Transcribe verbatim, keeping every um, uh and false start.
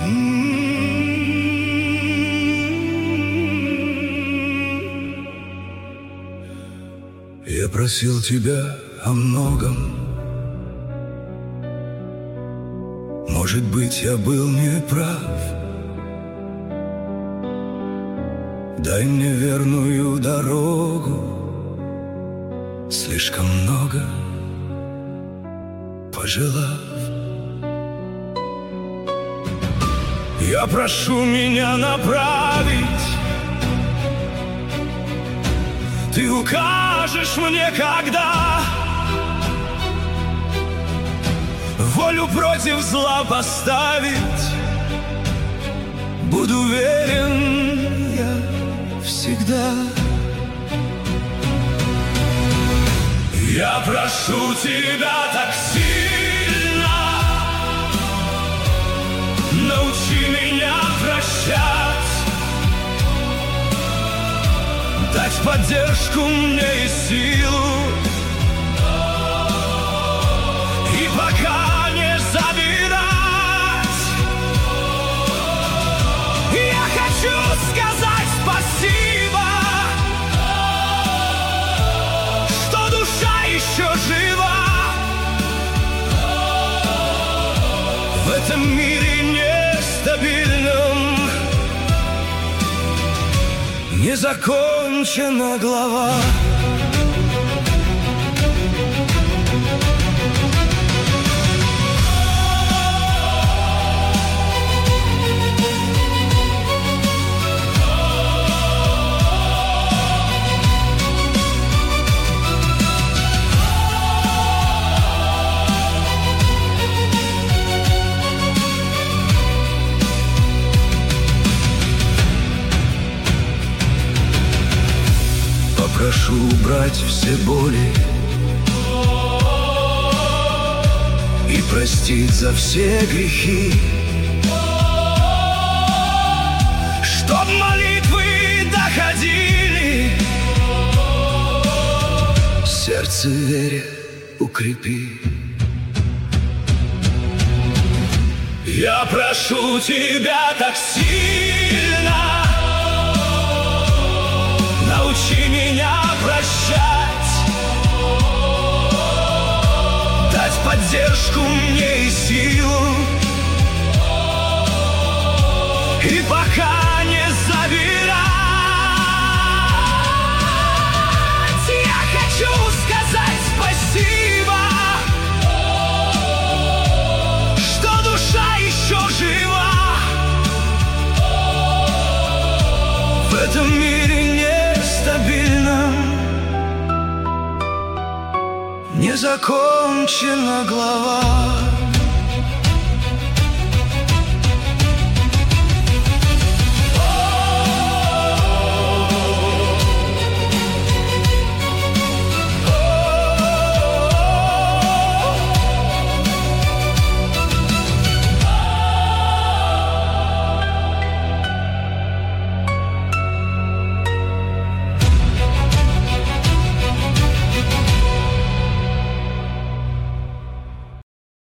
Я просил тебя о многом. Может быть, я был неправ. Дай мне верную дорогу. Слишком много пожелав. Я прошу меня направить. Ты укажешь мне, когда волю против зла поставить. Буду верен я всегда. Я прошу тебя так сильно, научи меня прощать, дать поддержку мне и силу, и пока не забирать. Я хочу сказать спасибо, что душа еще жива. В этом мире нестабильном не закончена глава. Прошу убрать все боли и простить за все грехи, чтоб молитвы доходили, сердце вере укрепи. Я прошу тебя так сильно, научи меня прощать, дать поддержку мне и силу, и пока не забирать. Я хочу сказать спасибо, что душа еще жива. В этом мире нестабильном не закончена глава.